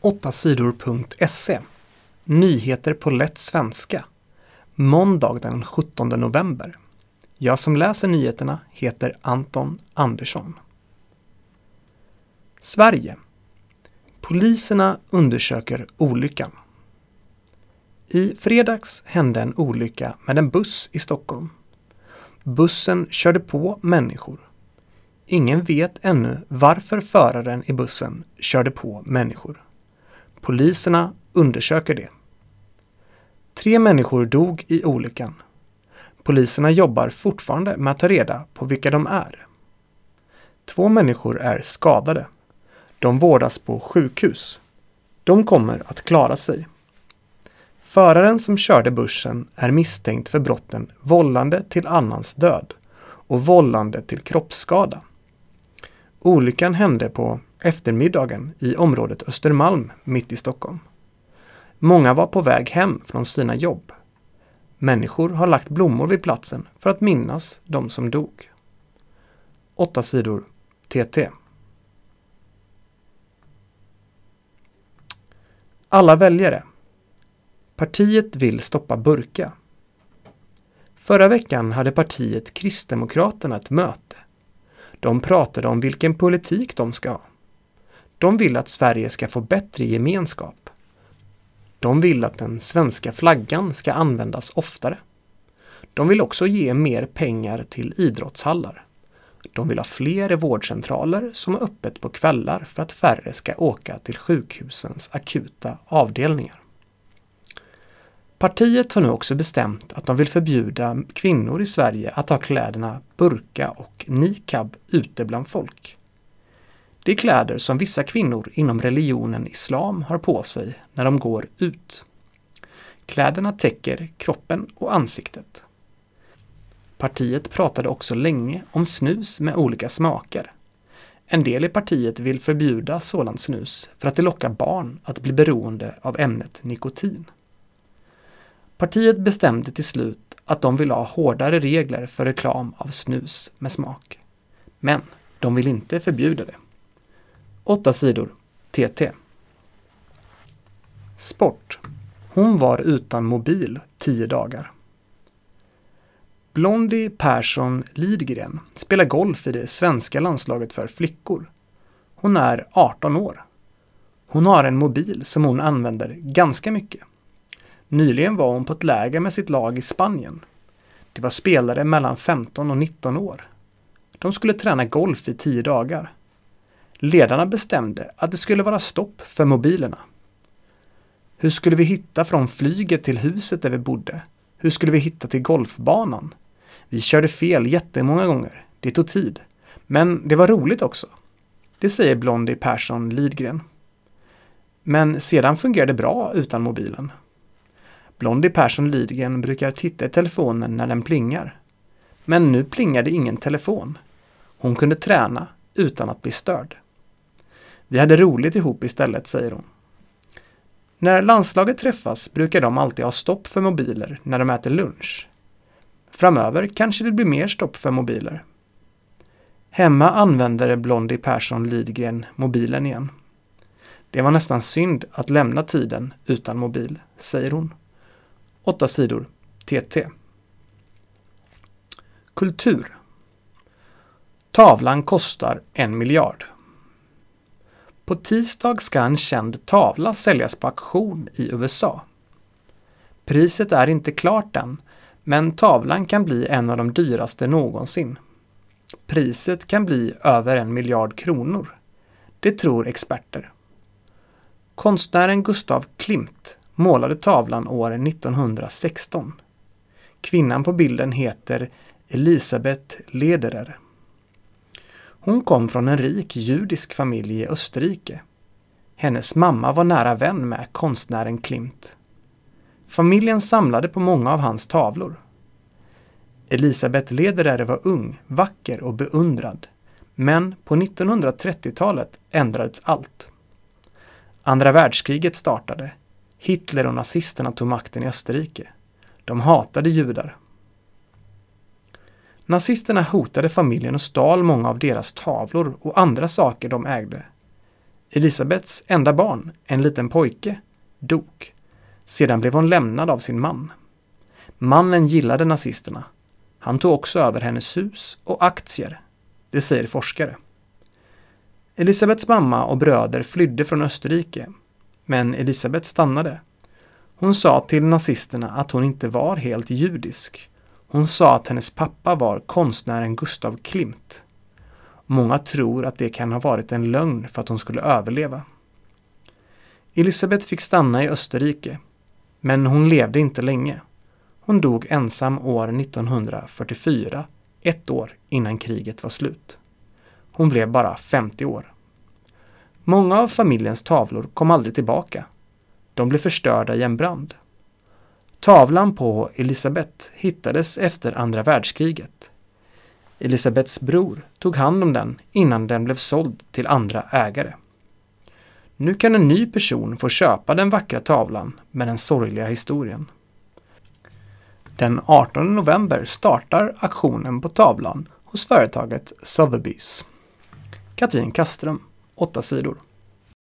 8sidor.se. Nyheter på lätt svenska. Måndag den 17 november. Jag som läser nyheterna heter Anton Andersson. Sverige. Poliserna undersöker olyckan. I fredags hände en olycka med en buss i Stockholm. Bussen körde på människor. Ingen vet ännu varför föraren i bussen körde på människor. Poliserna undersöker det. 3 människor dog i olyckan. Poliserna jobbar fortfarande med att ta reda på vilka de är. 2 människor är skadade. De vårdas på sjukhus. De kommer att klara sig. Föraren som körde bussen är misstänkt för brotten vållande till annans död och vållande till kroppsskada. Olyckan hände på eftermiddagen i området Östermalm mitt i Stockholm. Många var på väg hem från sina jobb. Människor har lagt blommor vid platsen för att minnas de som dog. 8 sidor TT. Alla väljare. Partiet vill stoppa burka. Förra veckan hade partiet Kristdemokraterna ett möte. De pratade om vilken politik de ska ha. De vill att Sverige ska få bättre gemenskap. De vill att den svenska flaggan ska användas oftare. De vill också ge mer pengar till idrottshallar. De vill ha fler vårdcentraler som är öppet på kvällar för att färre ska åka till sjukhusens akuta avdelningar. Partiet har nu också bestämt att de vill förbjuda kvinnor i Sverige att ha kläderna burka och niqab ute bland folk. Det är kläder som vissa kvinnor inom religionen islam har på sig när de går ut. Kläderna täcker kroppen och ansiktet. Partiet pratade också länge om snus med olika smaker. En del i partiet vill förbjuda sådant snus för att det lockar barn att bli beroende av ämnet nikotin. Partiet bestämde till slut att de vill ha hårdare regler för reklam av snus med smak. Men de vill inte förbjuda det. 8 sidor TT. Sport. Hon var utan mobil 10 dagar. Blondie Persson Lidgren spelar golf i det svenska landslaget för flickor. Hon är 18 år. Hon har en mobil som hon använder ganska mycket. Nyligen var hon på ett läger med sitt lag i Spanien. Det var spelare mellan 15 och 19 år. De skulle träna golf i 10 dagar. Ledarna bestämde att det skulle vara stopp för mobilerna. Hur skulle vi hitta från flyget till huset där vi bodde? Hur skulle vi hitta till golfbanan? Vi körde fel jättemånga gånger. Det tog tid. Men det var roligt också. Det säger Blondie Persson Lidgren. Men sedan fungerade det bra utan mobilen. Blondie Persson Lidgren brukar titta i telefonen när den plingar. Men nu plingade ingen telefon. Hon kunde träna utan att bli störd. Vi hade roligt ihop istället, säger hon. När landslaget träffas brukar de alltid ha stopp för mobiler när de äter lunch. Framöver kanske det blir mer stopp för mobiler. Hemma använder Blondie Persson Lidgren mobilen igen. Det var nästan synd att lämna tiden utan mobil, säger hon. 8 sidor TT. Kultur. Tavlan kostar 1 miljard. På tisdag ska en känd tavla säljas på auktion i USA. Priset är inte klart än, men tavlan kan bli en av de dyraste någonsin. Priset kan bli över 1 miljard kronor. Det tror experter. Konstnären Gustav Klimt målade tavlan år 1916. Kvinnan på bilden heter Elisabeth Lederer. Hon kom från en rik judisk familj i Österrike. Hennes mamma var nära vän med konstnären Klimt. Familjen samlade på många av hans tavlor. Elisabeth Lederer var ung, vacker och beundrad. Men på 1930-talet ändrades allt. Andra världskriget startade. Hitler och nazisterna tog makten i Österrike. De hatade judar. Nazisterna hotade familjen och stal många av deras tavlor och andra saker de ägde. Elisabeths enda barn, en liten pojke, dog. Sedan blev hon lämnad av sin man. Mannen gillade nazisterna. Han tog också över hennes hus och aktier. Det säger forskare. Elisabeths mamma och bröder flydde från Österrike. Men Elisabeth stannade. Hon sa till nazisterna att hon inte var helt judisk. Hon sa att hennes pappa var konstnären Gustav Klimt. Många tror att det kan ha varit en lögn för att hon skulle överleva. Elisabeth fick stanna i Österrike. Men hon levde inte länge. Hon dog ensam år 1944, 1 år innan kriget var slut. Hon blev bara 50 år. Många av familjens tavlor kom aldrig tillbaka. De blev förstörda i en brand. Tavlan på Elisabeth hittades efter andra världskriget. Elisabeths bror tog hand om den innan den blev såld till andra ägare. Nu kan en ny person få köpa den vackra tavlan med den sorgliga historien. Den 18 november startar auktionen på tavlan hos företaget Sotheby's. Katrin Kaström, 8 sidor.